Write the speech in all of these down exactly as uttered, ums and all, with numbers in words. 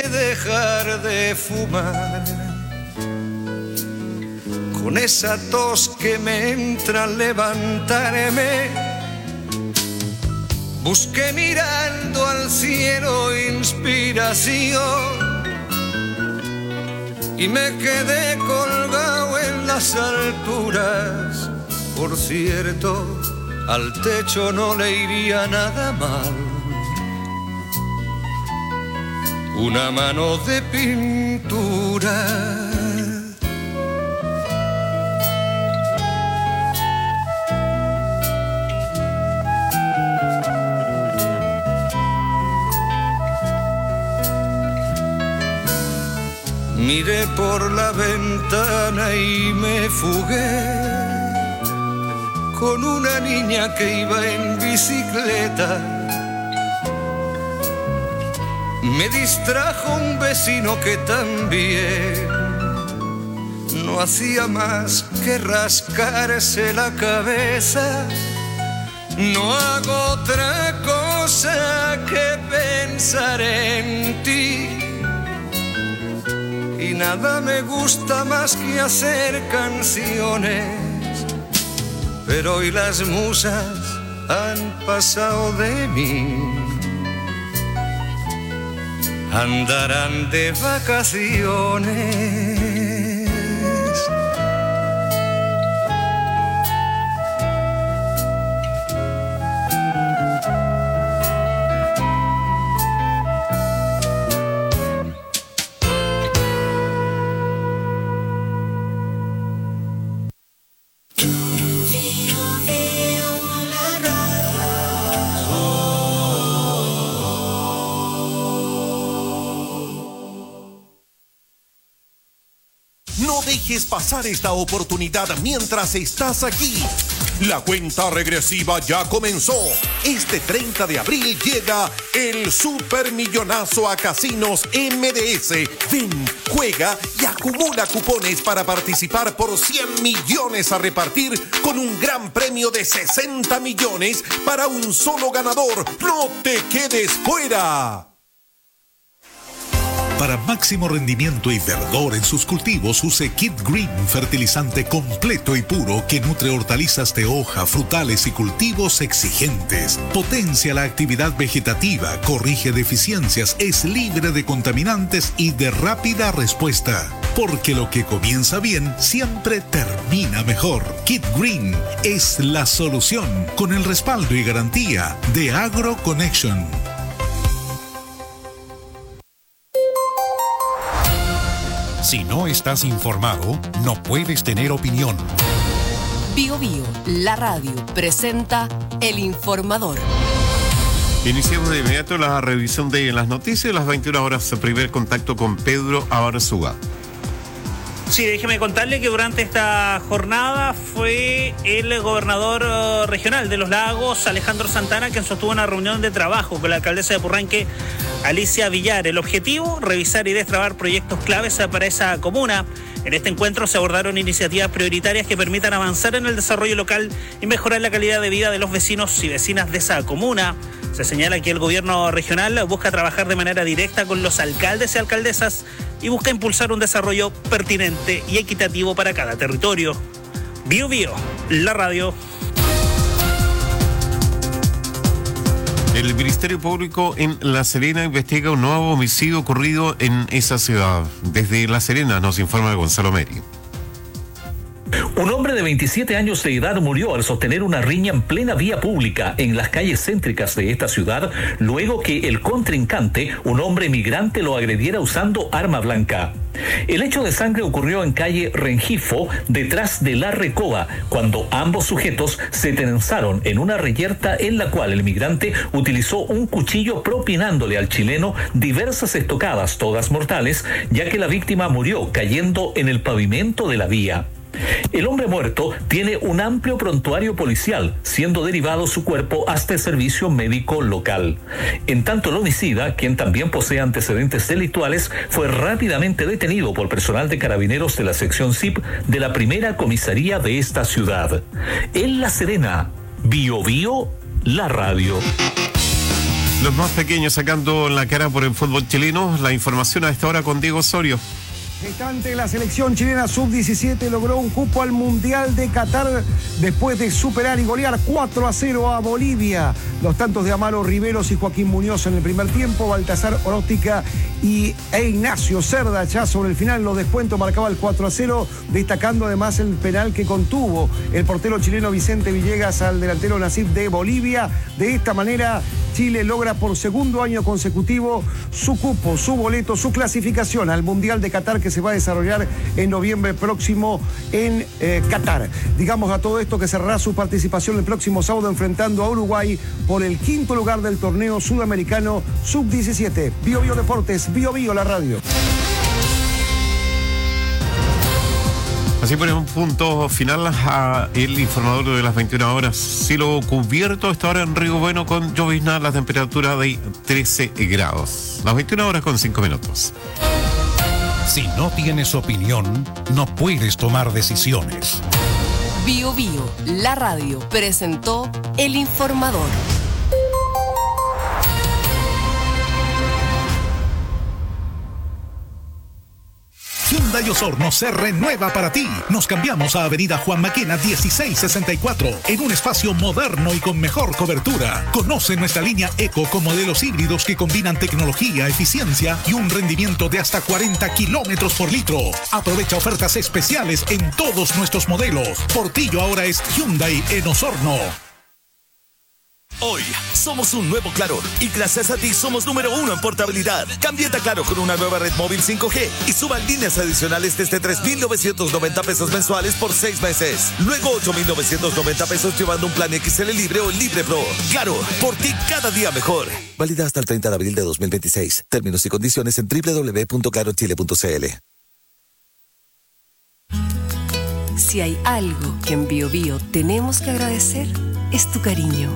dejar de fumar. Con esa tos que me entra al levantarme, busqué mirando al cielo inspiración y me quedé colgado en las alturas. Por cierto, al techo no le iría nada mal una mano de pintura. Miré por la ventana y me fugué con una niña que iba en bicicleta. Me distrajo un vecino que también no hacía más que rascarse la cabeza. No hago otra cosa que pensar en ti. Y nada me gusta más que hacer canciones, pero hoy las musas han pasado de mí. Andarán de vacaciones. No dejes pasar esta oportunidad mientras estás aquí. La cuenta regresiva ya comenzó. Este treinta de abril llega el supermillonazo a Casinos M D S. Ven, juega y acumula cupones para participar por cien millones a repartir con un gran premio de sesenta millones para un solo ganador. ¡No te quedes fuera! Para máximo rendimiento y verdor en sus cultivos, use Kid Green, fertilizante completo y puro que nutre hortalizas de hoja, frutales y cultivos exigentes. Potencia la actividad vegetativa, corrige deficiencias, es libre de contaminantes y de rápida respuesta. Porque lo que comienza bien siempre termina mejor. Kid Green es la solución con el respaldo y garantía de AgroConnection. Si no estás informado, no puedes tener opinión. Bio Bio, la radio, presenta El Informador. Iniciamos de inmediato la revisión de las noticias. A las veintiuna horas, primer contacto con Pedro Abarzúa. Sí, déjeme contarle que durante esta jornada fue el gobernador uh, regional de Los Lagos, Alejandro Santana, quien sostuvo una reunión de trabajo con la alcaldesa de Purranque, Alicia Villar. El objetivo, revisar y destrabar proyectos claves para esa comuna. En este encuentro se abordaron iniciativas prioritarias que permitan avanzar en el desarrollo local y mejorar la calidad de vida de los vecinos y vecinas de esa comuna. Se señala que el gobierno regional busca trabajar de manera directa con los alcaldes y alcaldesas y busca impulsar un desarrollo pertinente y equitativo para cada territorio. Bio Bio, la radio. El Ministerio Público en La Serena investiga un nuevo homicidio ocurrido en esa ciudad. Desde La Serena nos informa Gonzalo Meri. Un hombre de veintisiete años de edad murió al sostener una riña en plena vía pública en las calles céntricas de esta ciudad, luego que el contrincante, un hombre migrante, lo agrediera usando arma blanca. El hecho de sangre ocurrió en calle Rengifo, detrás de La Recoba, cuando ambos sujetos se tensaron en una reyerta en la cual el migrante utilizó un cuchillo propinándole al chileno diversas estocadas, todas mortales, ya que la víctima murió cayendo en el pavimento de la vía. El hombre muerto tiene un amplio prontuario policial, siendo derivado su cuerpo hasta el servicio médico local. En tanto, el homicida, quien también posee antecedentes delictuales, fue rápidamente detenido por personal de carabineros de la sección C I P de la primera comisaría de esta ciudad. En La Serena, Bio Bio, la radio. Los más pequeños sacando la cara por el fútbol chileno. La información a esta hora con Diego Osorio. Gestante, la selección chilena sub diecisiete logró un cupo al Mundial de Qatar después de superar y golear cuatro a cero a Bolivia. Los tantos de Amaro Riveros y Joaquín Muñoz en el primer tiempo, Baltasar Oróstica y e Ignacio Cerda ya sobre el final. Los descuentos marcaba el cuatro a cero, destacando además el penal que contuvo el portero chileno Vicente Villegas al delantero Nasif de Bolivia. De esta manera, Chile logra por segundo año consecutivo su cupo, su boleto, su clasificación al Mundial de Qatar, que se va a desarrollar en noviembre próximo en eh, Qatar. Digamos a todo esto que cerrará su participación el próximo sábado enfrentando a Uruguay por el quinto lugar del torneo sudamericano sub diecisiete. Bio Bio Deportes, Bio Bio la radio. Así ponemos un punto final a el informador de las veintiuna horas. Cielo cubierto esta hora en Río Bueno con llovizna, la temperatura de trece grados. Las veintiuna horas con cinco minutos. Si no tienes opinión, no puedes tomar decisiones. Bio Bio, la radio, presentó El Informador. Hyundai Osorno se renueva para ti. Nos cambiamos a Avenida Juan Maquena dieciséis sesenta y cuatro en un espacio moderno y con mejor cobertura. Conoce nuestra línea Eco con modelos híbridos que combinan tecnología, eficiencia y un rendimiento de hasta cuarenta kilómetros por litro. Aprovecha ofertas especiales en todos nuestros modelos. Portillo ahora es Hyundai en Osorno. Hoy somos un nuevo Claro y gracias a ti somos número uno en portabilidad. Cámbiate a Claro con una nueva red móvil cinco G y suban líneas adicionales desde tres mil novecientos noventa pesos mensuales por seis meses. Luego ocho mil novecientos noventa pesos llevando un plan X L Libre o Libre Pro. Claro, por ti cada día mejor. Válida hasta el treinta de abril de dos mil veintiséis. Términos y condiciones en doble u doble u doble u punto claro chile punto c l. Si hay algo que en Bio Bio tenemos que agradecer, es tu cariño.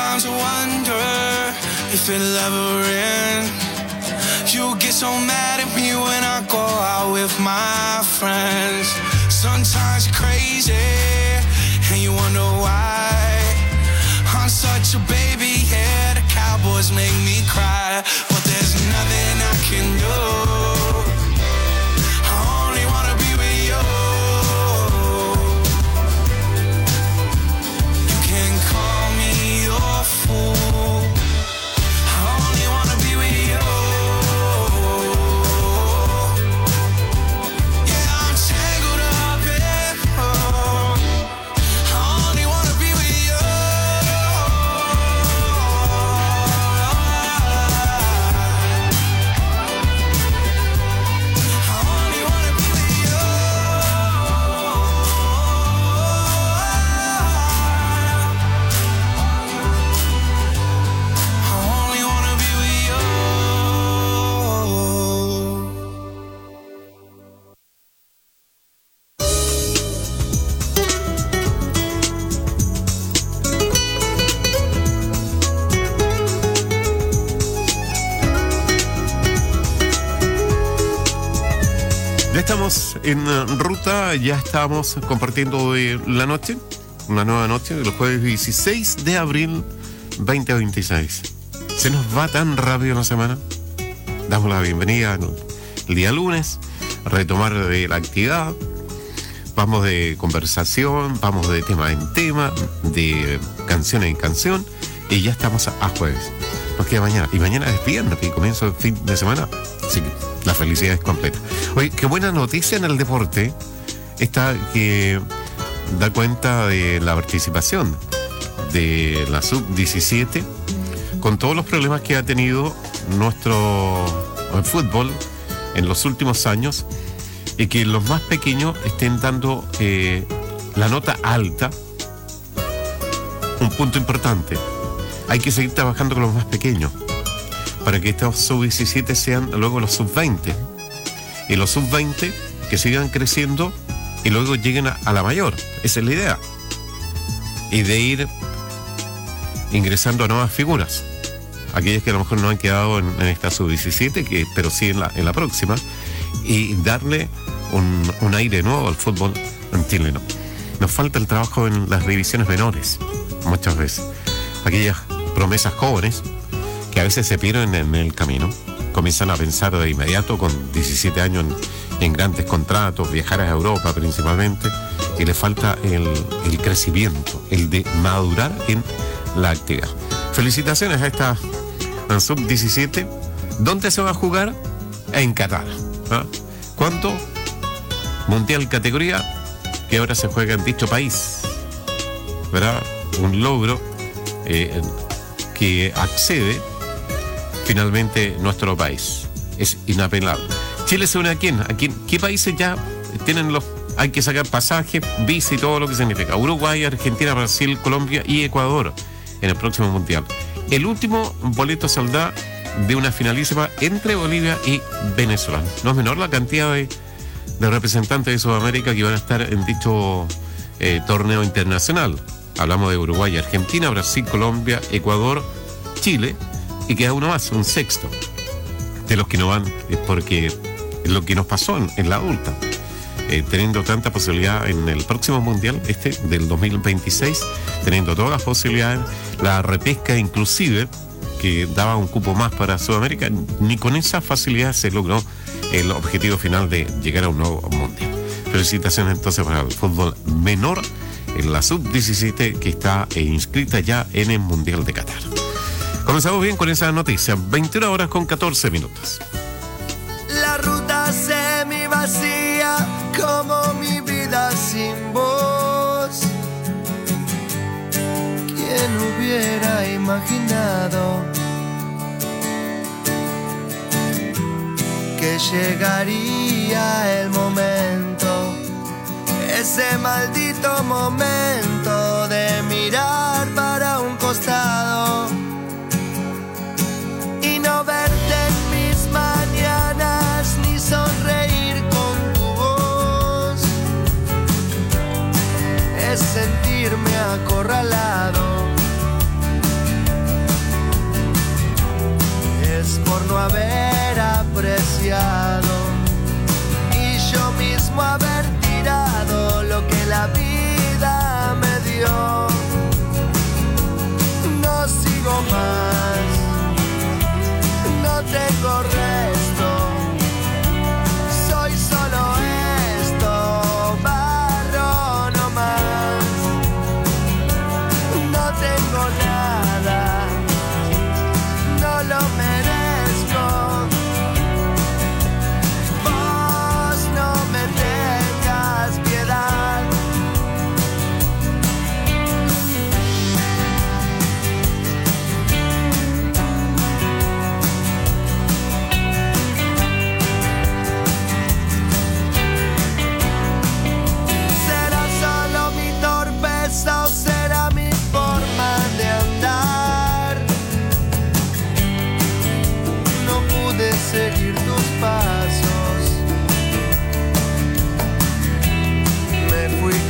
Sometimes I wonder if it'll ever end. You get so mad at me when I go out with my friends. Sometimes you're crazy and you wonder why. I'm such a baby, yeah, the Cowboys make me cry. But there's nothing I can do. I only wanna be with you. You can call me your fool. I only wanna be with you. Yeah, I'm tangled up in you. I only wanna be with you. Estamos en ruta, ya estamos compartiendo eh, la noche, una nueva noche, los jueves dieciséis de abril veinte veintiséis. Se nos va tan rápido la semana. Damos la bienvenida el, el día lunes, a retomar de la actividad. Vamos de conversación, vamos de tema en tema, de canción en canción, y ya estamos a, a jueves. Nos queda mañana, y mañana es viernes, y comienzo el fin de semana, así que la felicidad es completa. Oye, qué buena noticia en el deporte, esta que da cuenta de la participación de la sub diecisiete, con todos los problemas que ha tenido nuestro fútbol en los últimos años, y que los más pequeños estén dando eh, la nota alta. Un punto importante: hay que seguir trabajando con los más pequeños para que estos sub diecisiete sean luego los sub veinte, y los sub veinte que sigan creciendo y luego lleguen a, a la mayor. Esa es la idea, y de ir ingresando a nuevas figuras, aquellas que a lo mejor no han quedado en, en esta sub diecisiete, que, pero sí en la, en la próxima, y darle un, un aire nuevo al fútbol chileno. Nos falta el trabajo en las divisiones menores muchas veces. Aquellas promesas jóvenes que a veces se pierden en el camino, comienzan a pensar de inmediato con diecisiete años en, en grandes contratos, viajar a Europa principalmente, y le falta el, el crecimiento, el de madurar en la actividad. Felicitaciones a esta sub diecisiete. ¿Dónde se va a jugar? En Qatar. ¿Ah? ¿Cuánto? Mundial categoría, que ahora se juega en dicho país, ¿verdad? Un logro eh, que accede finalmente nuestro país. Es inapelable. ¿Chile se une a quién? ¿A quién? ¿Qué países ya tienen los... Hay que sacar pasajes, visa y todo lo que significa? Uruguay, Argentina, Brasil, Colombia y Ecuador en el próximo mundial. El último boleto saldrá de una finalísima entre Bolivia y Venezuela. No es menor la cantidad de, de representantes de Sudamérica que van a estar en dicho eh, torneo internacional. Hablamos de Uruguay, Argentina, Brasil, Colombia, Ecuador, Chile, y queda uno más, un sexto de los que no van, es porque es lo que nos pasó en, en la adulta, eh, teniendo tanta posibilidad en el próximo mundial, este del dos mil veintiséis, teniendo todas las posibilidades, la repesca inclusive, que daba un cupo más para Sudamérica, ni con esa facilidad se logró el objetivo final de llegar a un nuevo mundial. Felicitaciones entonces para el fútbol menor en la sub diecisiete, que está eh, inscrita ya en el Mundial de Qatar. Comenzamos bien con esa noticia. veintiuna horas con catorce minutos. La ruta semi vacía, como mi vida sin voz. ¿Quién hubiera imaginado que llegaría el momento, ese maldito momento de mirar para un costado y no verte en mis mañanas ni sonreír con tu voz? Es sentirme acorralado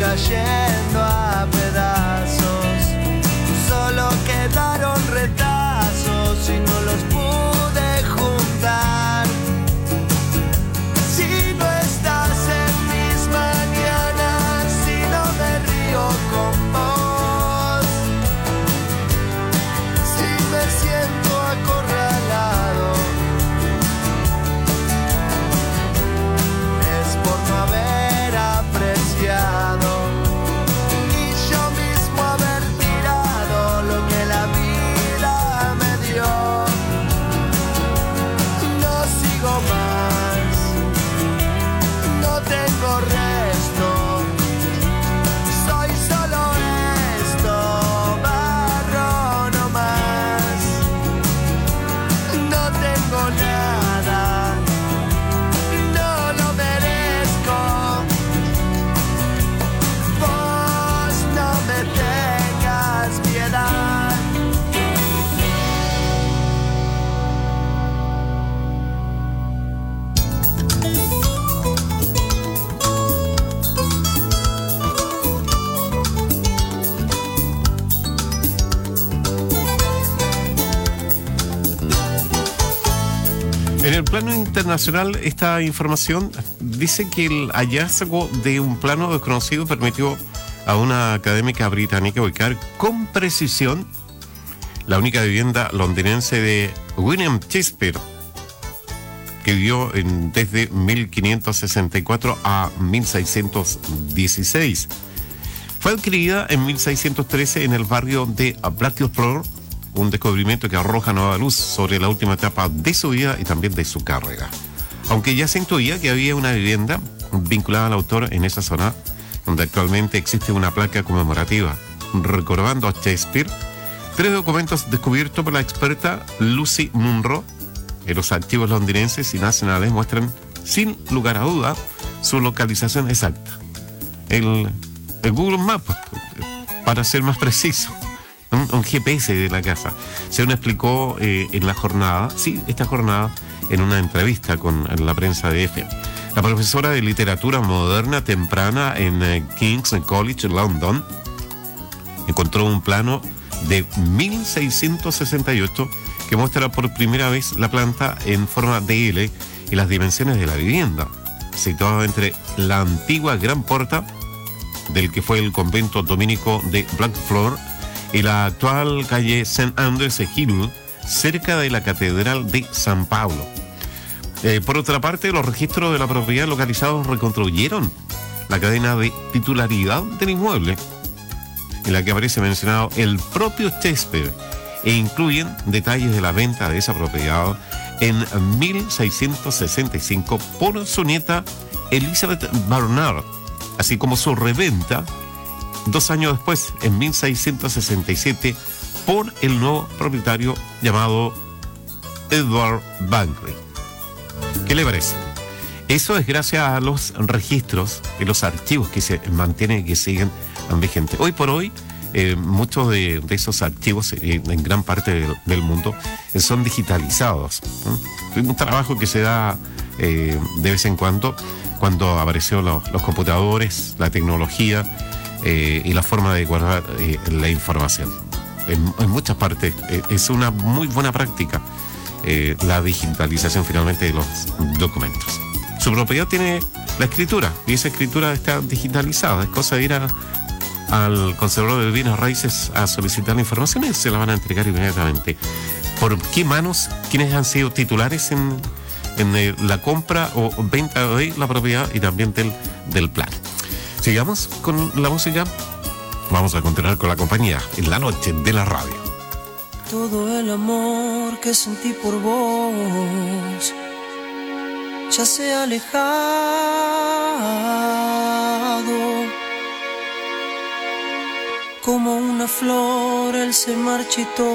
cayendo a pedazos. Solo quedaron retazos y no los pude juntar. Si no estás en mis mañanas, si no me río con vos, si me siento acorralado, es por no haber apreciado y yo mismo haber tirado lo que la vida me dio. No sigo más, no tengo resto, soy solo esto, barro no más. No tengo nada, no lo merezco. Vos no me tengas piedad. En el plano internacional, esta información dice que el hallazgo de un plano desconocido permitió a una académica británica ubicar con precisión la única vivienda londinense de William Shakespeare, que vivió en, desde mil quinientos sesenta y cuatro a mil seiscientos dieciséis. Fue adquirida en mil seiscientos trece en el barrio de Blackfriars, un descubrimiento que arroja nueva luz sobre la última etapa de su vida y también de su carrera. Aunque ya se intuía que había una vivienda vinculada al autor en esa zona, donde actualmente existe una placa conmemorativa recordando a Shakespeare, tres documentos descubiertos por la experta Lucy Munro en los archivos londinenses y nacionales muestran, sin lugar a duda, su localización exacta. El, el Google Maps, para ser más preciso, un, un G P S de la casa. Según explicó eh, en la jornada, sí, esta jornada, en una entrevista con la prensa de F. La profesora de literatura moderna temprana en eh, King's College, London, encontró un plano de mil seiscientos sesenta y ocho que muestra por primera vez la planta en forma de L y las dimensiones de la vivienda, situada entre la antigua Gran Porta, del que fue el convento dominico de Blackfriars, y la actual calle Saint Andrews Hill, cerca de la Catedral de San Pablo. Eh, por otra parte, los registros de la propiedad localizados reconstruyeron la cadena de titularidad del inmueble, en la que aparece mencionado el propio Shakespeare, e incluyen detalles de la venta de esa propiedad en mil seiscientos sesenta y cinco por su nieta Elizabeth Barnard, así como su reventa dos años después, en mil seiscientos sesenta y siete, por el nuevo propietario llamado Edward Bankley. ¿Qué le parece? Eso es gracias a los registros y los archivos que se mantienen y que siguen vigentes. Hoy por hoy, eh, muchos de, de esos archivos eh, en gran parte del, del mundo eh, son digitalizados. ¿eh? Un trabajo que se da eh, de vez en cuando, cuando apareció lo, los computadores, la tecnología eh, y la forma de guardar eh, la información. En, en muchas partes eh, es una muy buena práctica eh, la digitalización finalmente de los documentos. Su propiedad tiene la escritura y esa escritura está digitalizada. Es cosa de ir a, al conservador de bienes raíces a solicitar la información y se la van a entregar inmediatamente. ¿Por qué manos? ¿Quiénes han sido titulares en, en eh, la compra o venta de la propiedad y también del, del plan? Sigamos con la música. Vamos a continuar con la compañía en la noche de la radio. Todo el amor que sentí por vos ya se ha alejado, como una flor él se marchitó,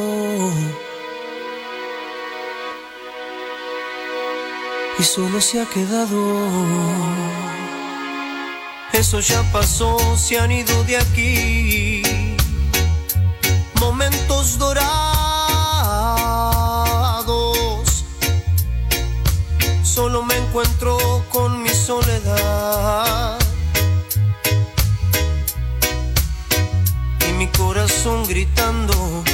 y solo se ha quedado. Eso ya pasó, se han ido de aquí momentos dorados. Solo me encuentro con mi soledad gritando.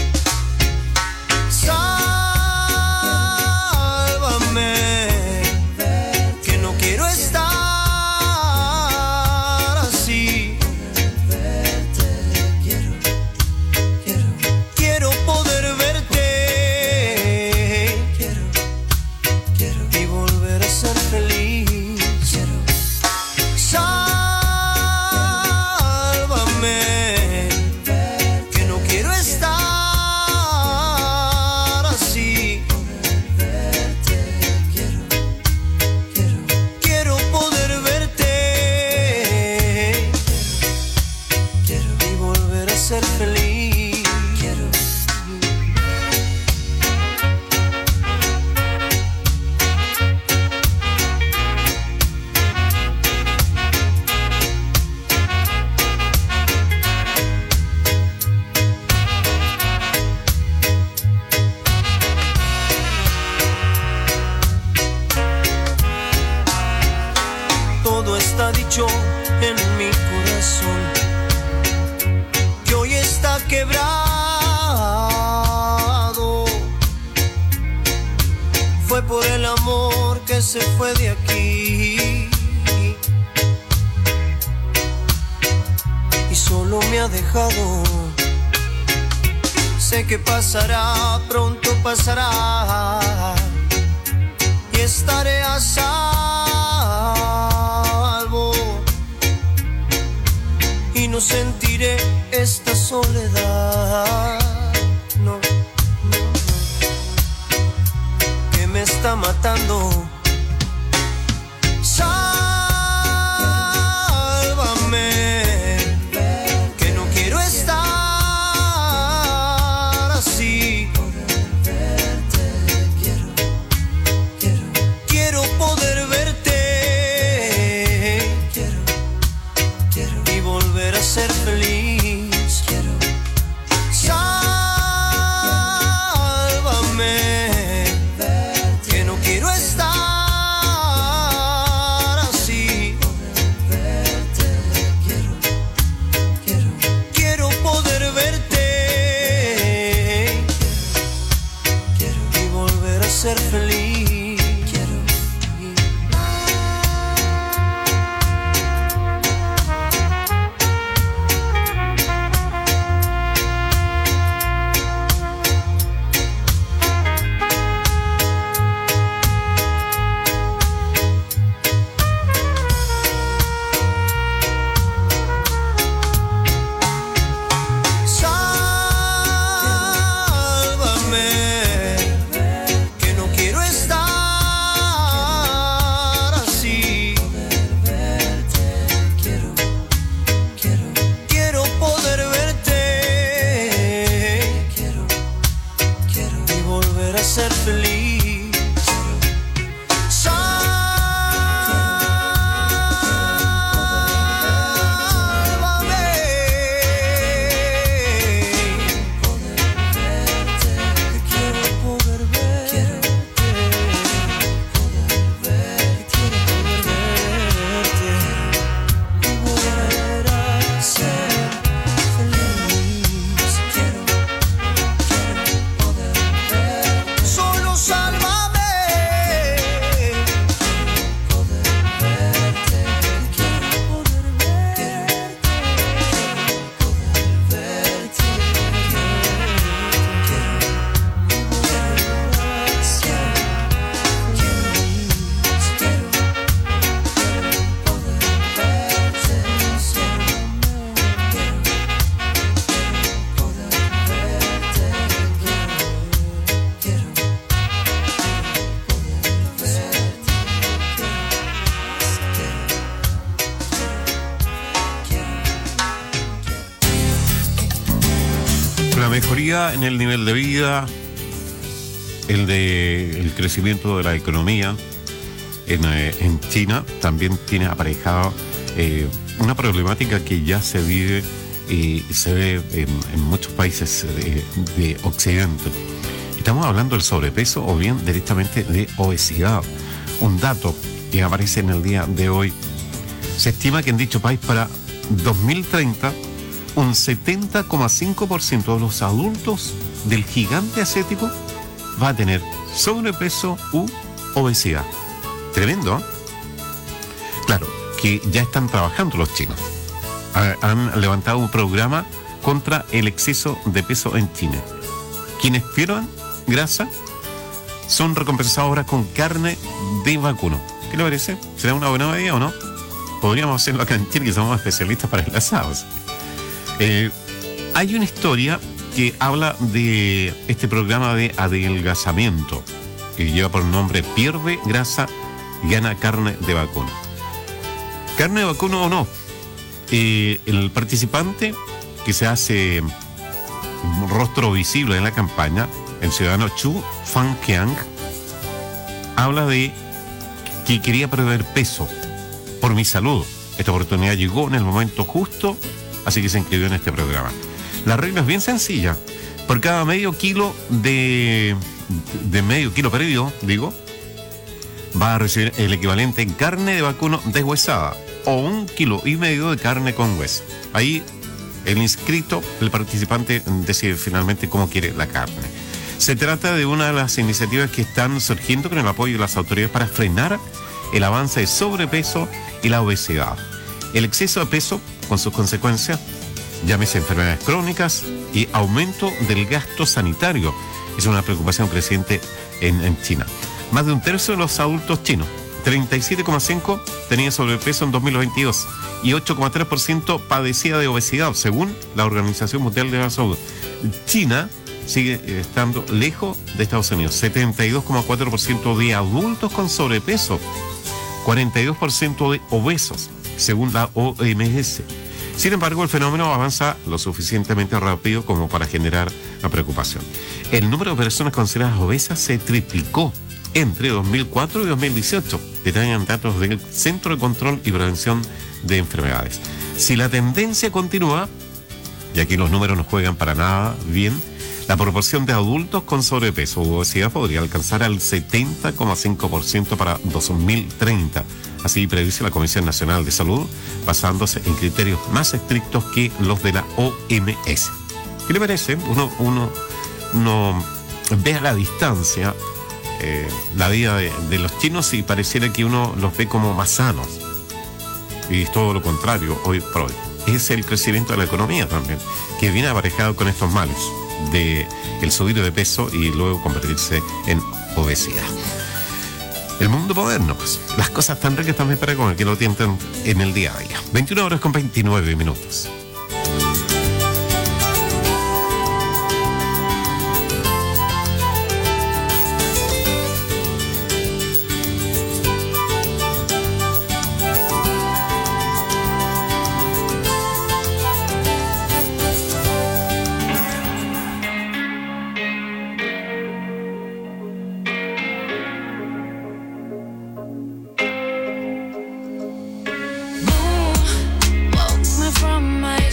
Sálvame, que no quiero estar así. Quiero, quiero, quiero poder verte. Quiero, quiero y volver a ser feliz. Quiero, sálvame, que no quiero estar así. Quiero, quiero, quiero poder verte. Quiero y volver a ser feliz. Quiero. Todo está dicho en mi corazón, que hoy está quebrado. Fue por el amor que se fue de aquí y solo me ha dejado. Sé que pasará, pronto pasará y estaré a salvo y no sentiré esta soledad. No, no, no, que me está matando. Sálvame, que no quiero estar así. Quiero, quiero, quiero poder verte. Quiero, quiero y volver a ser feliz. Quiero, sálvame, que no quiero estar así. Quiero, quiero, quiero poder verte. Quiero y volver a ser feliz. Quiero. Sálvame, que no quiero estar así. Quiero, quiero, quiero poder verte. Quiero, quiero y volver a ser feliz. Solo sálvame. La mejoría en el nivel de vida, el de el crecimiento de la economía en, eh, en China también tiene aparejado eh, una problemática que ya se vive y se ve en, en muchos países de, de Occidente. Estamos hablando del sobrepeso o bien directamente de obesidad. Un dato que aparece en el día de hoy. Se estima que en dicho país para dos mil treinta un setenta coma cinco por ciento de los adultos del gigante asiático va a tener sobrepeso u obesidad. Tremendo, ¿eh? Claro, que ya están trabajando los chinos. Han levantado un programa contra el exceso de peso en China. Quienes pierdan grasa son recompensados ahora con carne de vacuno. ¿Qué le parece? ¿Será una buena medida o no? Podríamos hacerlo acá en Chile, que somos especialistas para enlazados. Eh, hay una historia que habla de este programa de adelgazamiento, que lleva por nombre Pierde grasa, gana carne de vacuno. Carne de vacuno o no, eh, el participante que se hace rostro visible en la campaña, el ciudadano Chu Fan-Kiang, habla de que quería perder peso por mi salud. Esta oportunidad llegó en el momento justo, así que se inscribió en este programa. La regla es bien sencilla. Por cada medio kilo de, de medio kilo perdido, digo, va a recibir el equivalente en carne de vacuno deshuesada o un kilo y medio de carne con hueso. Ahí el inscrito, el participante, decide finalmente cómo quiere la carne. Se trata de una de las iniciativas que están surgiendo con el apoyo de las autoridades para frenar el avance de sobrepeso y la obesidad. El exceso de peso, con sus consecuencias, llámese enfermedades crónicas y aumento del gasto sanitario, es una preocupación creciente en, en China. Más de un tercio de los adultos chinos, treinta y siete coma cinco por ciento, tenía sobrepeso en dos mil veintidós y ocho coma tres por ciento padecía de obesidad, según la Organización Mundial de la Salud. China sigue estando lejos de Estados Unidos. setenta y dos coma cuatro por ciento de adultos con sobrepeso, cuarenta y dos por ciento de obesos, según la O M S. Sin embargo, el fenómeno avanza lo suficientemente rápido como para generar una preocupación. El número de personas consideradas obesas se triplicó entre dos mil cuatro y dos mil dieciocho, detallan datos del Centro de Control y Prevención de Enfermedades. Si la tendencia continúa, y aquí los números no juegan para nada bien, la proporción de adultos con sobrepeso u obesidad podría alcanzar al setenta coma cinco por ciento para dos mil treinta. Así predice la Comisión Nacional de Salud, basándose en criterios más estrictos que los de la O M S. ¿Qué le parece? Uno, uno, uno ve a la distancia eh, la vida de, de los chinos y pareciera que uno los ve como más sanos. Y es todo lo contrario hoy por hoy. Es el crecimiento de la economía también, que viene aparejado con estos males de el subir de peso y luego convertirse en obesidad. El mundo moderno, pues, las cosas tan ricas también para comer que lo tientan en el día a día. veintiuna horas con veintinueve minutos. From my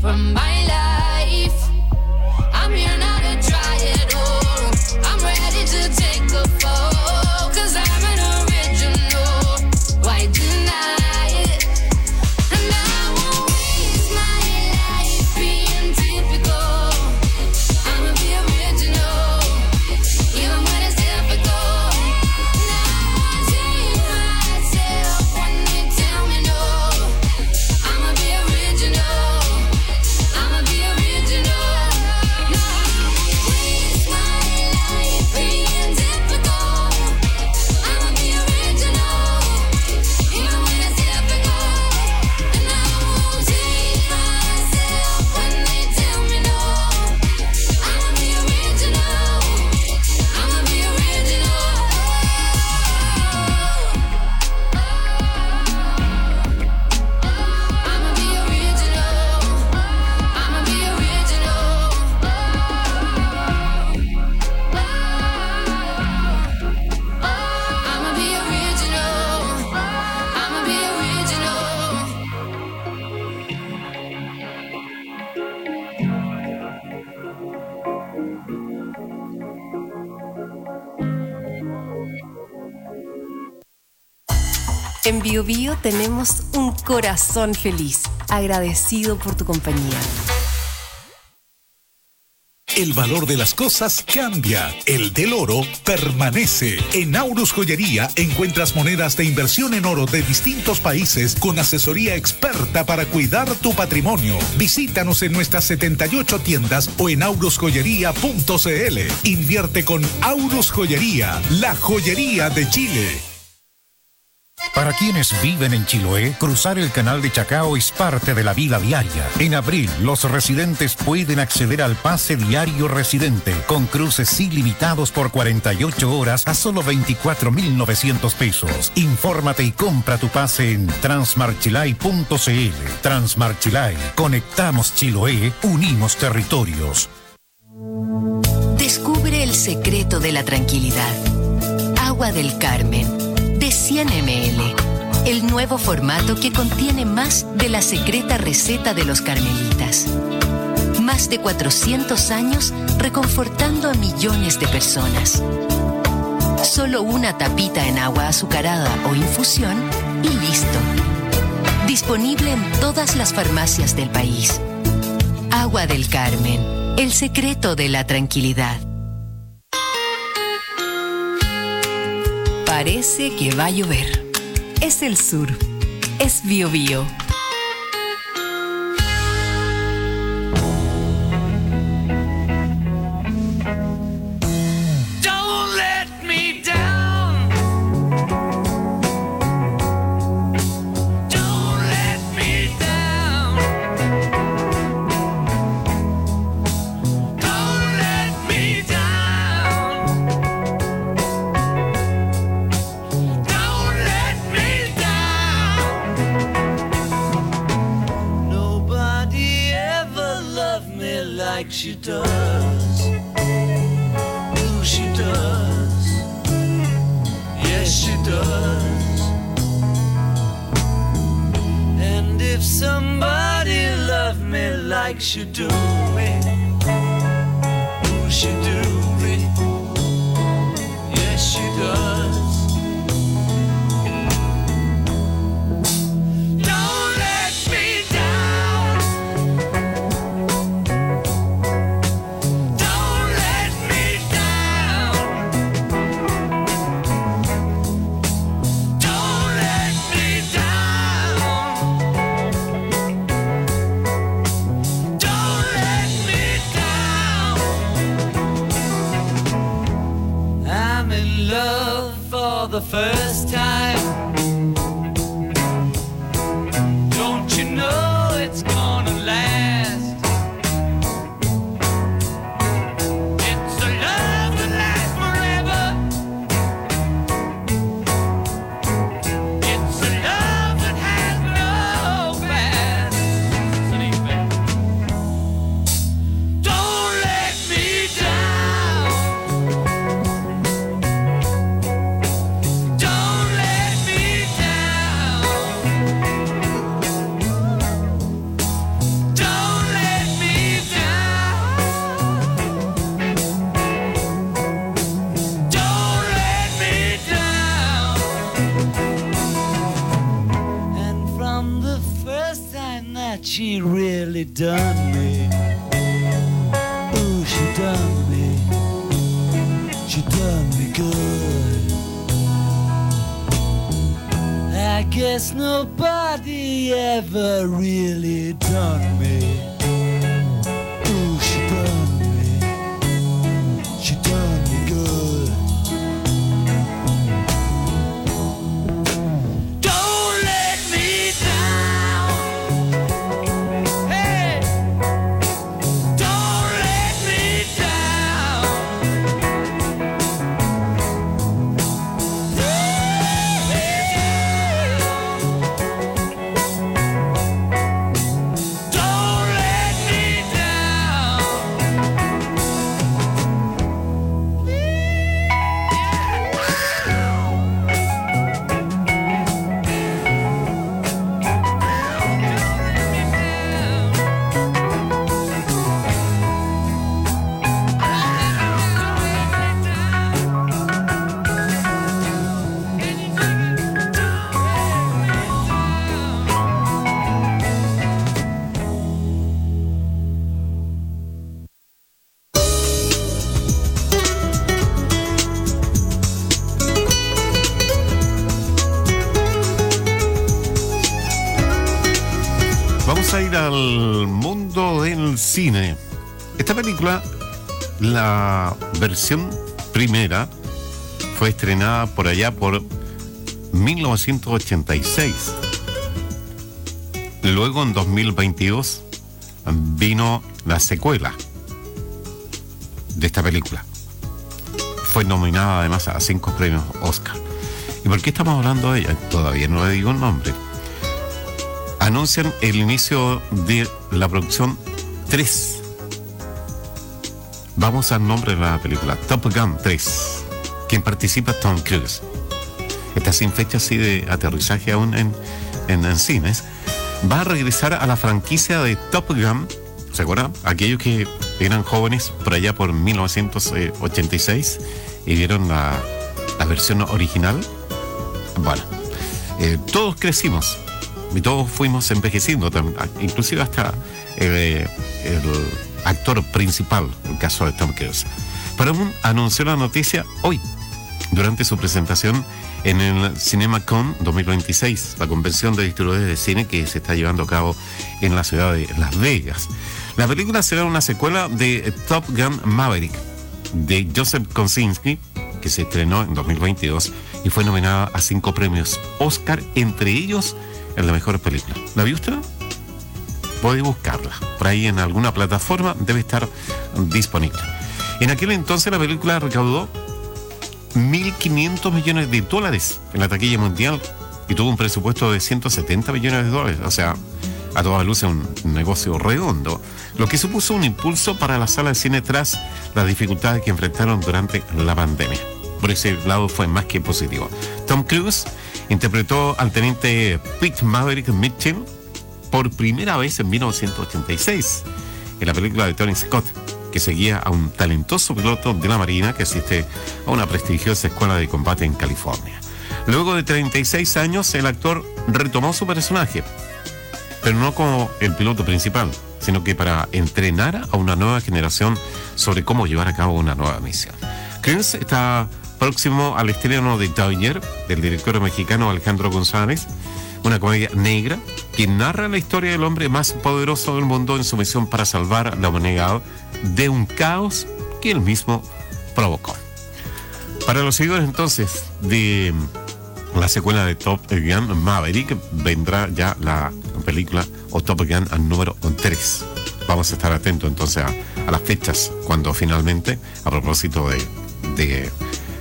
from my life. I'm here now to try it all. I'm ready to take a fall, 'cause I'm an original. Why deny it? And I won't waste my life being typical. I'ma be original, even when it's difficult. And I won't take myself when they tell me no. I'ma be original, I'ma be original. No, waste my life being typical. I'ma be original, even when it's difficult. And I won't take myself when they tell me no. I'ma be original, I'ma be original. I'ma be original, I'ma be original. I'ma be original, I'ma be original. En Bio Bio tenemos un corazón feliz, agradecido por tu compañía. El valor de las cosas cambia, el del oro permanece. En Aurus Joyería encuentras monedas de inversión en oro de distintos países con asesoría experta para cuidar tu patrimonio. Visítanos en nuestras setenta y ocho tiendas o en aurus joyería punto c l. Invierte con Aurus Joyería, la joyería de Chile. Para quienes viven en Chiloé, cruzar el canal de Chacao es parte de la vida diaria. En abril, los residentes pueden acceder al pase diario residente, con cruces ilimitados por cuarenta y ocho horas a solo veinticuatro mil novecientos pesos. Infórmate y compra tu pase en transmarchilay punto c l. Transmarchilay, conectamos Chiloé, unimos territorios. Descubre el secreto de la tranquilidad. Agua del Carmen, de cien mililitros. El nuevo formato que contiene más de la secreta receta de los carmelitas. Más de cuatrocientos años reconfortando a millones de personas. Solo una tapita en agua azucarada o infusión y listo. Disponible en todas las farmacias del país. Agua del Carmen, el secreto de la tranquilidad. Parece que va a llover. Es el sur. Es Bio Bio. Don't let me down. Don't let me down. Don't let me down. Don't let me down. Nobody ever loved me like she does. Ooh, she does. Yes, she does. And if somebody loved me like she do me, ooh, she do me. Yes, she does. Don't let me down. Don't let me down. Don't let me down. Don't let me down. I'm in love for the first time. Don't you know it's gonna last? It's a love that lasts forever. It's a love that has no past. Don't let me down. Don't let me done me. Ooh, she done me. She done me good. I guess nobody ever really done me. Ooh, she done me. She done me good. Don't let me down. Hey, don't let me down. Don't let me down. Vamos a ir al mundo del cine. Esta película, la versión primera, fue estrenada por allá por mil novecientos ochenta y seis. Luego, en dos mil veintidós, vino la secuela de esta película. Fue nominada además a cinco premios Oscar. ¿Y por qué estamos hablando de ella? Todavía no le digo el nombre. Anuncian el inicio de la producción tres. Vamos al nombre de la película, Top Gun tres. Quien participa es Tom Cruise. Está sin fecha así de aterrizaje aún en, en, en cines. Va a regresar a la franquicia de Top Gun. ¿Se acuerdan? Aquellos que eran jóvenes por allá por mil novecientos ochenta y seis y vieron la, la versión original. Bueno, eh, todos crecimos y todos fuimos envejeciendo, inclusive hasta eh, el actor principal, el caso de Tom Cruise. Paramount anunció la noticia hoy, durante su presentación en el CinemaCon dos mil veintiséis, la convención de distribuidores de cine que se está llevando a cabo en la ciudad de Las Vegas. La película será una secuela de Top Gun Maverick, de Joseph Kosinski, que se estrenó en dos mil veintidós y fue nominada a cinco premios Oscar, entre ellos en la mejor película. ¿La vio usted? Puede buscarla. Por ahí en alguna plataforma debe estar disponible. En aquel entonces la película recaudó mil quinientos millones de dólares en la taquilla mundial y tuvo un presupuesto de ciento setenta millones de dólares. O sea, a todas luces un negocio redondo, lo que supuso un impulso para la sala de cine tras las dificultades que enfrentaron durante la pandemia. Por ese lado fue más que positivo. Tom Cruise interpretó al teniente Pete Maverick Mitchell por primera vez en mil novecientos ochenta y seis en la película de Tony Scott, que seguía a un talentoso piloto de la Marina que asiste a una prestigiosa escuela de combate en California. Luego de treinta y seis años, el actor retomó su personaje, pero no como el piloto principal, sino que para entrenar a una nueva generación sobre cómo llevar a cabo una nueva misión. Cruise está próximo al estreno de Dodger, del director mexicano Alejandro González, una comedia negra que narra la historia del hombre más poderoso del mundo en su misión para salvar la humanidad de un caos que él mismo provocó. Para los seguidores entonces de la secuela de Top Gun Maverick, vendrá ya la película o Top Gun al número tres. Vamos a estar atentos entonces a, a las fechas cuando finalmente, a propósito de, de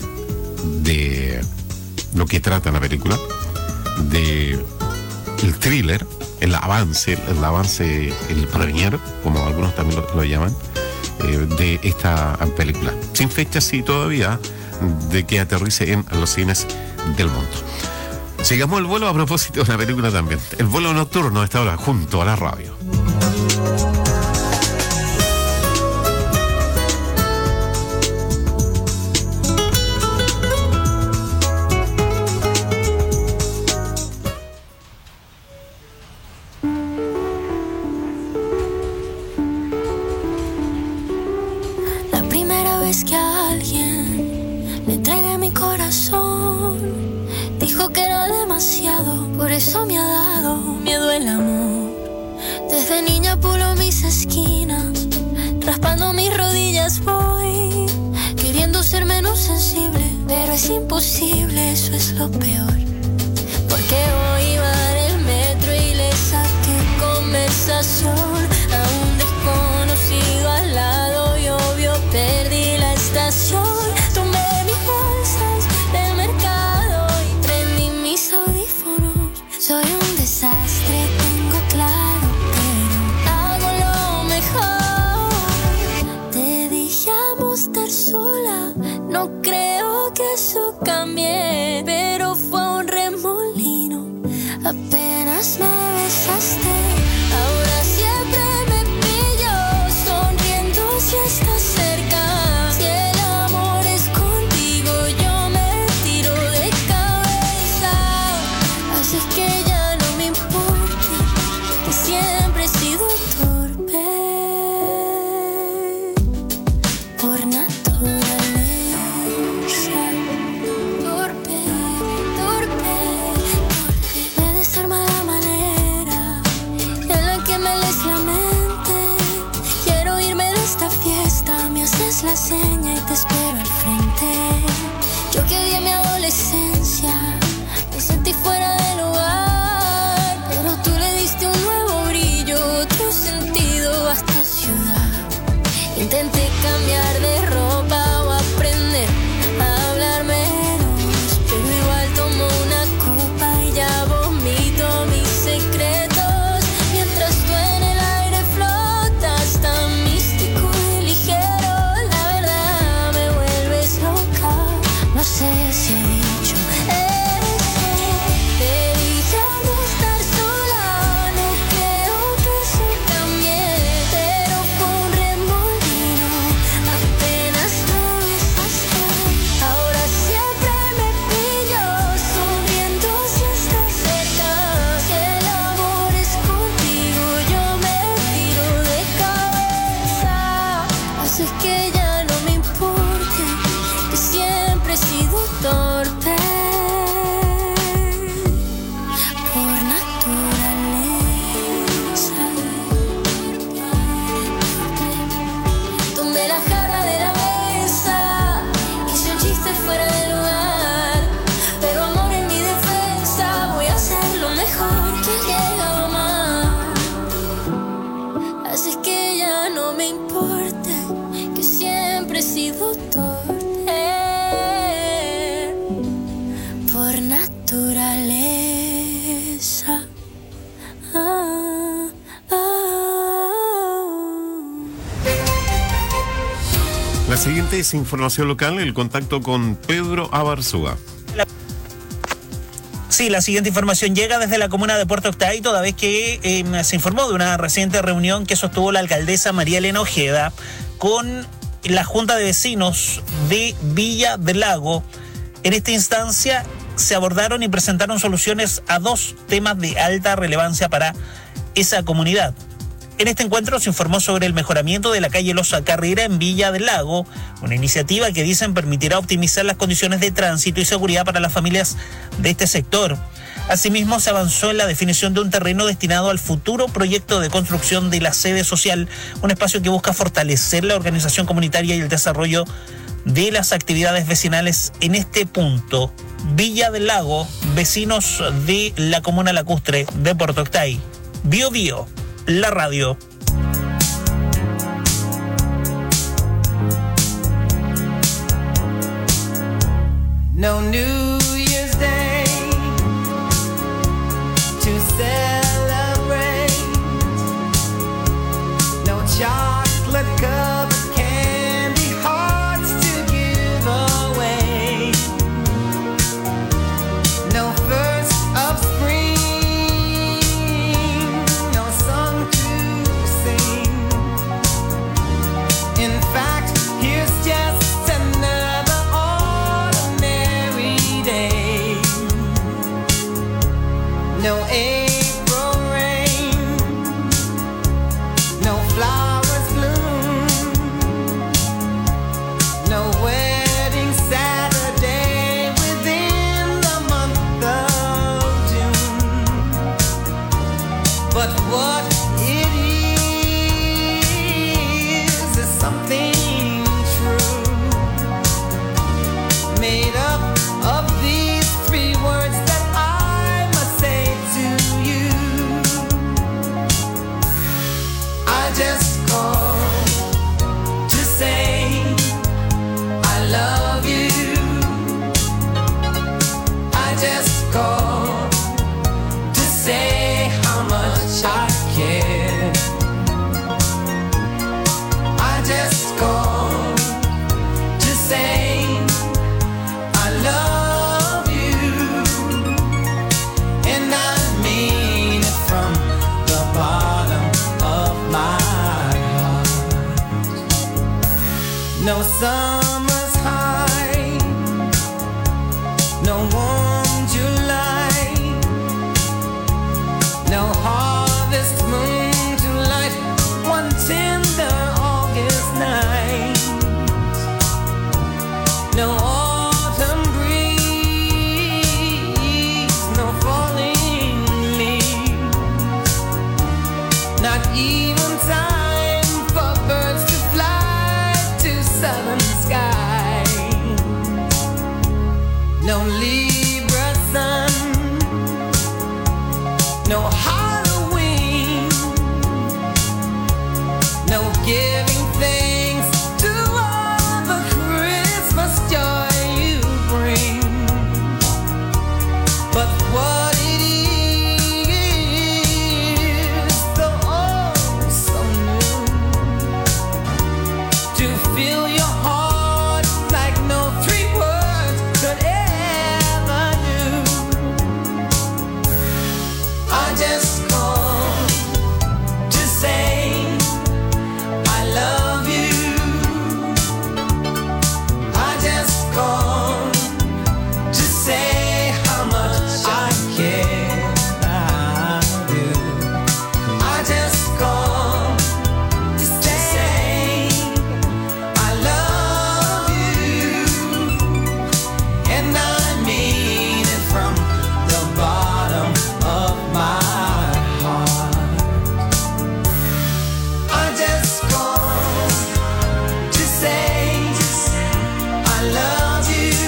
de lo que trata la película, de el thriller, el avance, el avance, el premier, como algunos también lo, lo llaman, eh, de esta película. Sin fecha, sí, todavía, de que aterrice en los cines del mundo. Sigamos el vuelo a propósito de la película también. El vuelo nocturno está ahora junto a la radio. es imposible, eso es lo peor. Porque hoy iba en el metro y le saqué conversación a un desconocido al lado y obvio perdí la estación. Tomé mis bolsas del mercado y prendí mis audífonos. Soy un desastre, tengo claro, pero hago lo mejor. Te dije amo estar sola, no creo que eso cambie, pero fue un remolino apenas me besaste. Ahora siempre me pillo sonriendo si estás cerca. Si el amor es contigo, yo me tiro de cabeza. Así es que ya no me importa, que siempre he sido torpe por naturaleza. Torpe, torpe, torpe. Me desarma la manera en la que me lees la mente. Quiero irme de esta fiesta, me haces la seña y te espero al frente. Yo que di en mi adolescencia, me sentí fuera de lugar, pero tú le diste un nuevo brillo, otro sentido a esta ciudad. Intenté cambiar de ropa o aprender a hablar menos, pero igual tomo una copa y ya vomito mis secretos. Mientras tú en el aire flotas tan místico y ligero, la verdad me vuelves loca. No sé si he dicho eso. Te dije amo estar sola, no creo que eso cambie, pero fue un remolino apenas me besaste. Ahora siempre me pillo sonriendo si estás cerca. Si el amor es contigo, yo me tiro de cabeza. Así es que ya no me importa, que siempre he sido torpe por naturaleza. Tomé la jarra de la mesa, hice un chiste fuera de lugar, pero amor en mi defensa, voy a hacer lo mejor que llega a amar. Así es que ya no me importa, que siempre he sido torpe por naturaleza. Ah, ah. La siguiente es información local, el contacto con Pedro Abarzúa. Sí, la siguiente información llega desde la comuna de Puerto Octay, toda vez que eh, se informó de una reciente reunión que sostuvo la alcaldesa María Elena Ojeda con la Junta de Vecinos de Villa del Lago. En esta instancia se abordaron y presentaron soluciones a dos temas de alta relevancia para esa comunidad. En este encuentro se informó sobre el mejoramiento de la calle Loza Carrera en Villa del Lago, una iniciativa que dicen permitirá optimizar las condiciones de tránsito y seguridad para las familias de este sector. Asimismo, se avanzó en la definición de un terreno destinado al futuro proyecto de construcción de la sede social, un espacio que busca fortalecer la organización comunitaria y el desarrollo de las actividades vecinales en este punto. Villa del Lago, vecinos de la comuna lacustre de Puerto Octay. Bio Bio, la radio. No New Year's Day to celebrate. No chocolate covered candy hearts to give away. No first of spring, no song to sing. In fact, here's just another ordinary day. Libra sun. No Halloween. No giving thanks to all the Christmas joy you bring. But what it is, the oh so new, to feel your heart like no three words could ever do. I just called to say I love you. I just called to say how much I care about you. I just called to say I love you, and I mean it from the bottom of my heart. I just called to say I love you.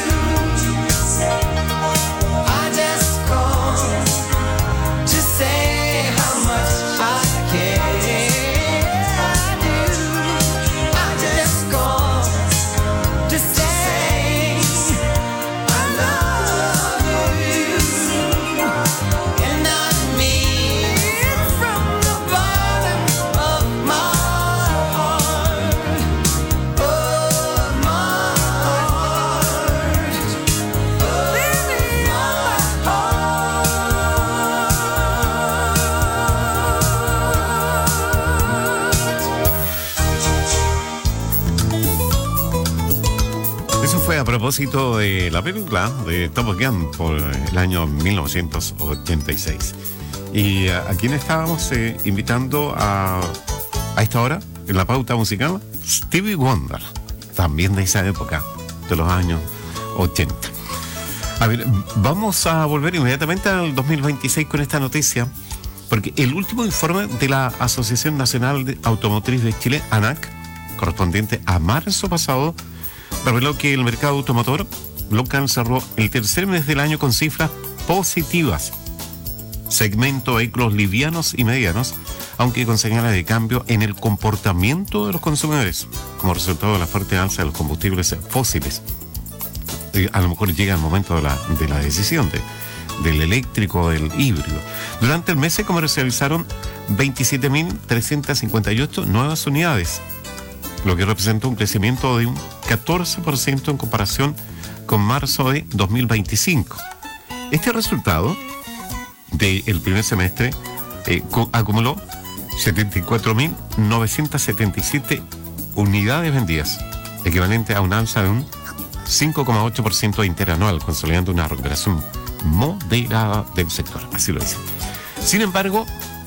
I just called to say how much I care. I do. I just called to say I love you, and I mean it from the bottom of my heart, of my heart, of Eso fue a propósito de la película de Top Gun por el año mil novecientos ochenta y seis. Y a, a quién estábamos eh, invitando a, a esta hora, en la pauta musical, Stevie Wonder, también de esa época, de los años ochenta. A ver, vamos a volver inmediatamente al dos mil veintiséis con esta noticia, porque el último informe de la Asociación Nacional de Automotriz de Chile, ANAC, correspondiente a marzo pasado, reveló que el mercado automotor local cerró el tercer mes del año con cifras positivas. Segmento vehículos livianos y medianos, aunque con señales de cambio en el comportamiento de los consumidores, como resultado de la fuerte alza de los combustibles fósiles. Eh, A lo mejor llega el momento de la, de la decisión de, del eléctrico o del híbrido. Durante el mes se comercializaron veintisiete mil trescientas cincuenta y ocho nuevas unidades, lo que representa un crecimiento de un catorce por ciento en comparación con marzo de dos mil veinticinco. Este resultado del primer semestre eh, co- acumuló setenta y cuatro mil novecientas setenta y siete unidades vendidas, equivalente a un alza de un cinco coma ocho por ciento interanual, consolidando una recuperación moderada del sector, así lo dice. Sin embargo,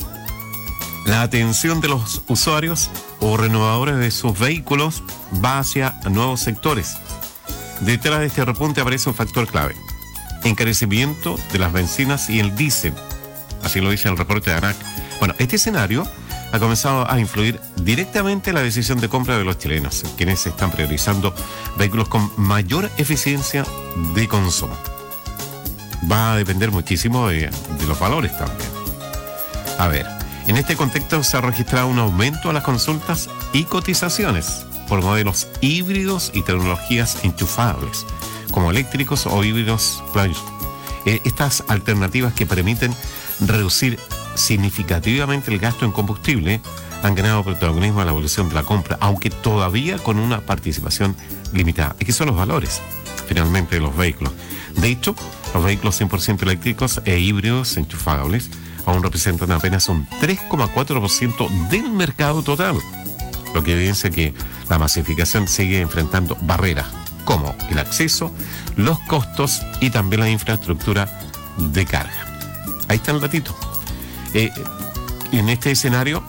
la atención de los usuarios o renovadores de sus vehículos va hacia nuevos sectores. Detrás de este repunte aparece un factor clave: encarecimiento de las bencinas y el diésel, así lo dice el reporte de ANAC. Bueno, este escenario ha comenzado a influir directamente en la decisión de compra de los chilenos, quienes están priorizando vehículos con mayor eficiencia de consumo. Va a depender muchísimo de, de los valores también. A ver, en este contexto se ha registrado un aumento a las consultas y cotizaciones por modelos híbridos y tecnologías enchufables, como eléctricos o híbridos plug-in. Eh, estas alternativas que permiten reducir significativamente el gasto en combustible han ganado protagonismo en la evolución de la compra, aunque todavía con una participación limitada. Es que son los valores, finalmente, de los vehículos. De hecho, los vehículos cien por ciento eléctricos e híbridos enchufables aún representan apenas un tres coma cuatro por ciento del mercado total, lo que evidencia que la masificación sigue enfrentando barreras como el acceso, los costos y también la infraestructura de carga. Ahí está el datito. Eh, en este escenario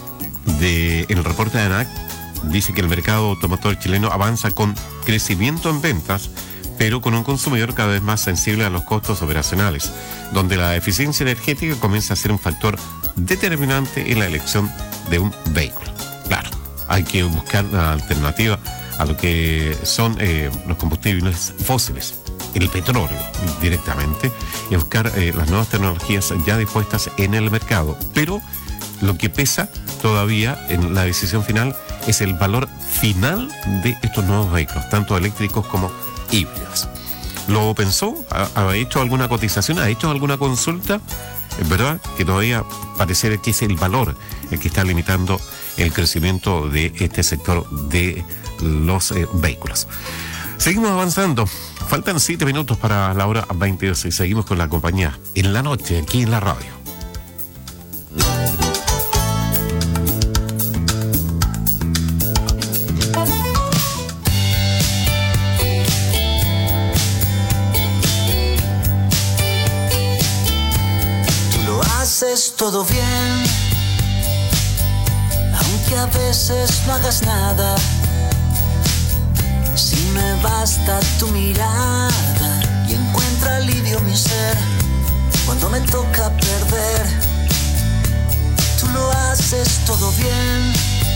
del reporte de ANAC dice que el mercado automotor chileno avanza con crecimiento en ventas, pero con un consumidor cada vez más sensible a los costos operacionales, donde la eficiencia energética comienza a ser un factor determinante en la elección de un vehículo. Claro, hay que buscar una alternativa a lo que son eh, los combustibles fósiles. el petróleo directamente y buscar eh, las nuevas tecnologías ya dispuestas en el mercado. Pero lo que pesa todavía en la decisión final es el valor final de estos nuevos vehículos, tanto eléctricos como híbridos. ¿Lo pensó? ¿Ha, ha hecho alguna cotización? ¿Ha hecho alguna consulta? Es verdad que todavía pareciera que es el valor el que está limitando el crecimiento de este sector de los eh, vehículos. Seguimos avanzando. Faltan siete minutos para la hora veintidós y seguimos con la compañía en la noche, aquí en la radio. Haces todo bien, aunque a veces no hagas nada. Si me basta tu mirada y encuentra alivio mi ser cuando me toca perder. Tú lo haces todo bien,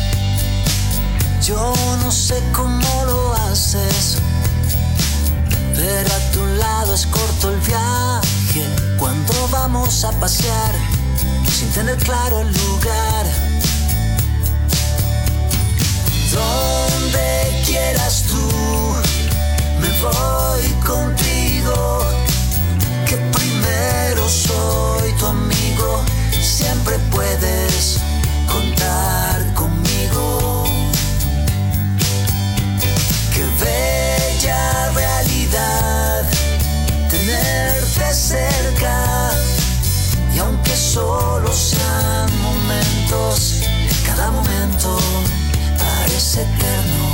yo no sé cómo lo haces, pero a tu lado es corto el viaje cuando vamos a pasear sin tener claro el lugar. Donde quieras tú, me voy contigo, que primero soy tu amigo, siempre puedes contar conmigo. Qué bella realidad tenerte cerca, y aunque solo sean momentos, cada momento parece eterno.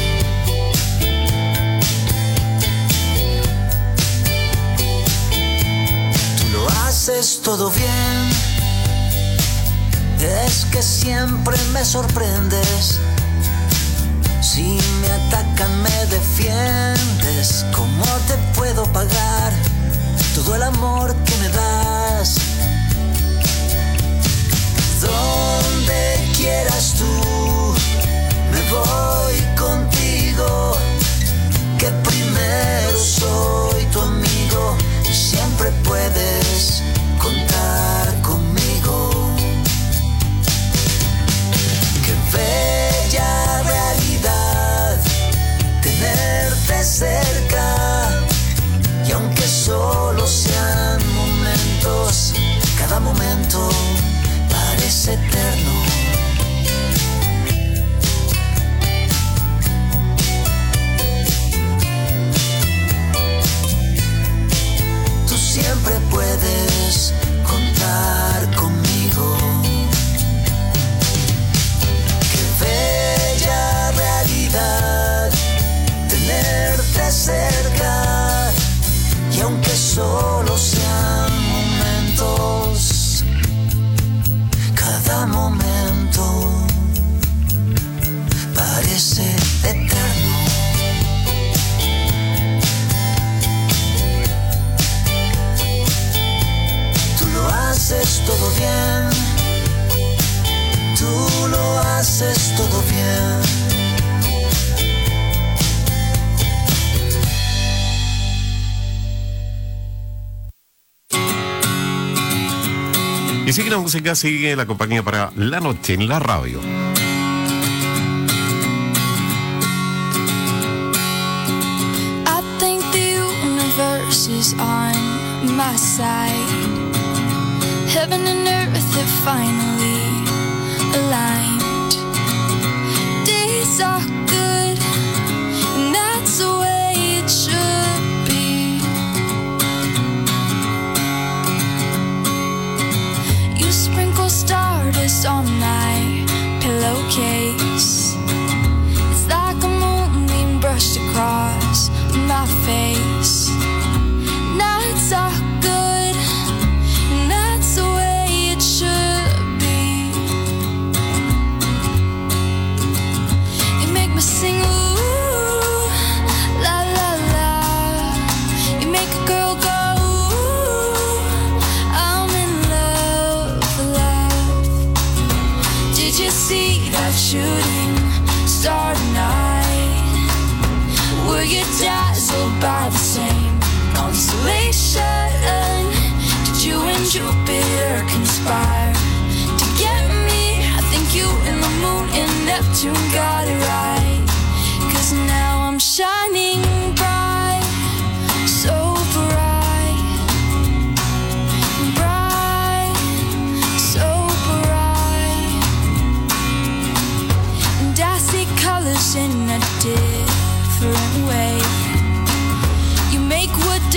Tú lo haces todo bien, es que siempre me sorprendes. Si me atacan me defiendes, ¿cómo te puedo pagar todo el amor que me das? Donde quieras tú, me voy contigo, que primero soy tu amigo y siempre puedes contar conmigo. Qué bella realidad tenerte cerca, y aunque solo sean momentos, cada momento parece eterno. Tú siempre puedes contar conmigo. Qué bella realidad tenerte cerca, y aunque solo sean momentos, cada momento parece eterno. Tú lo haces todo bien, tú lo haces todo bien. Y sigue la música, sigue la compañía para la noche en la radio. I think the universe is on my side. Heaven and earth have finally aligned. Days are good, and that's the way it should be. You sprinkle stardust on my pillowcase. It's like a moonbeam brushed across my face. Nights are good, and that's the way it should be. You make me sing ooh, la la la. You make a girl go ooh, I'm in love, love. Did you see that you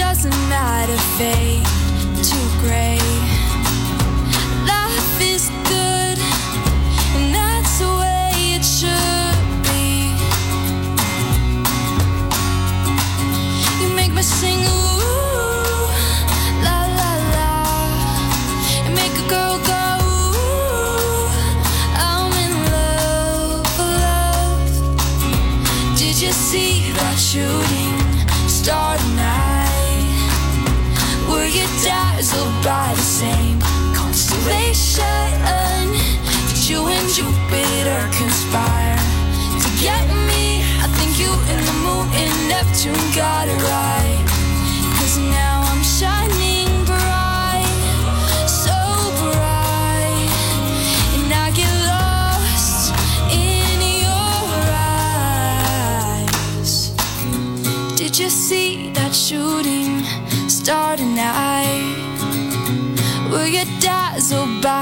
doesn't matter, fade to gray. Life is good, and that's the way it should be. You make me sing, ooh, la la la. You make a girl go, ooh, I'm in love, love. Did you see that shooting star tonight? Were you dazzled by the same constellation? Did you and Jupiter conspire to get me? I think you and the moon and Neptune got it right. 'Cause now I'm shining bright, so bright, and I get lost in your eyes. Did you see that shooting star tonight? Were you dazzled by